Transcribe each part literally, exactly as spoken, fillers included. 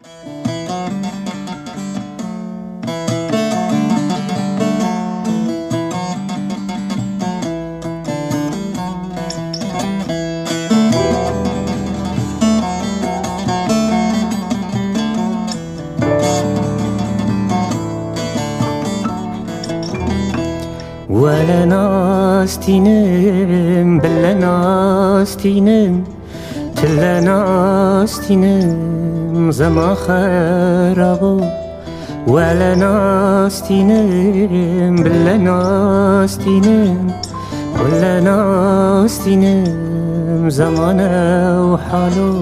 ولا ناستینم بلا ناستینم تلا ناستینم زما خرابو ولا ناستینم بلا ناستینم ولا ناستینم زمان و حالو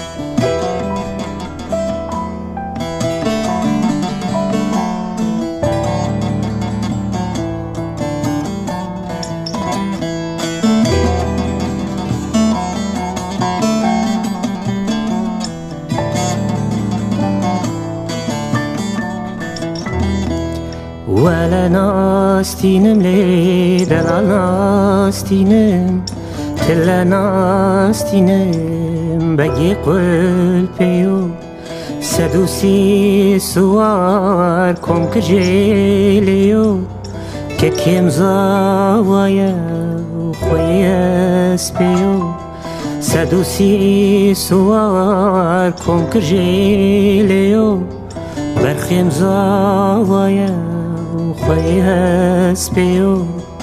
ولا ناستینم لی دل ناستینم تلا ناستینم بگی قلبیو سدوسی سوار کم کجیلیو که کم زاوایا خوی اسپیو سدوسی سوار کم کجیلیو برخیم زاوایا خوی اسپیو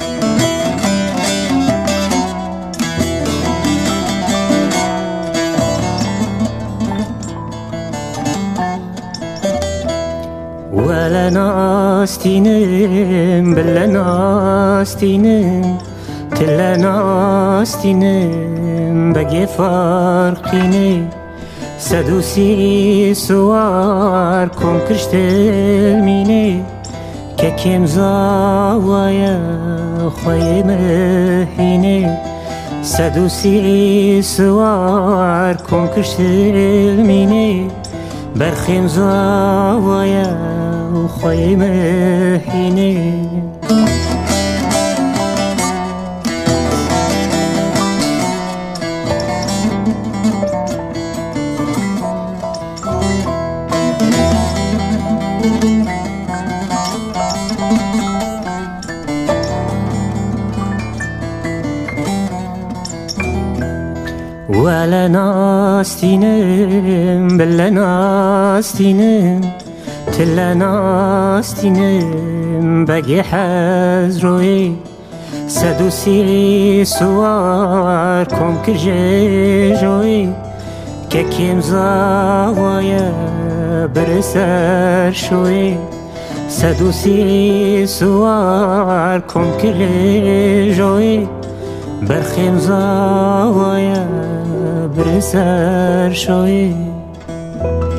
ولا ناستینم بلا ناستینم تلا ناستینم بگی فرقینه سدوسی سوار کن کشتل مینه که کم زاوایا خوی مهینه سدوسی سوار کن کشتل مینه برخیم زاوایا خوی مهینه ولا ناستینم بلا ناستینم تلا ناستینم بگی حزروی سدوسی سوار کم کجی جوی که کم زاوایا برسر شوی سدوسی سوار کم کجی جوی برخیم زاوایا برسر شوی